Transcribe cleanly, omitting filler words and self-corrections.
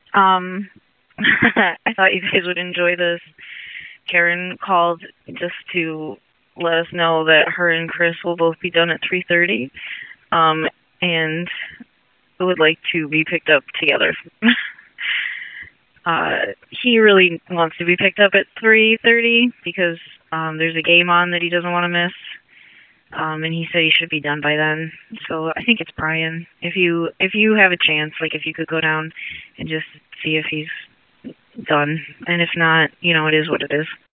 Um, I thought you guys would enjoy this. Karen called just to let us know that her and Chris will both be done at 3:30, and would like to be picked up together. He really wants to be picked up at 3:30 because there's a game on that he doesn't want to miss. And he said he should be done by then. So I think it's Brian. If you have a chance, like if you could go down and just see if he's done, and if not, it is what it is.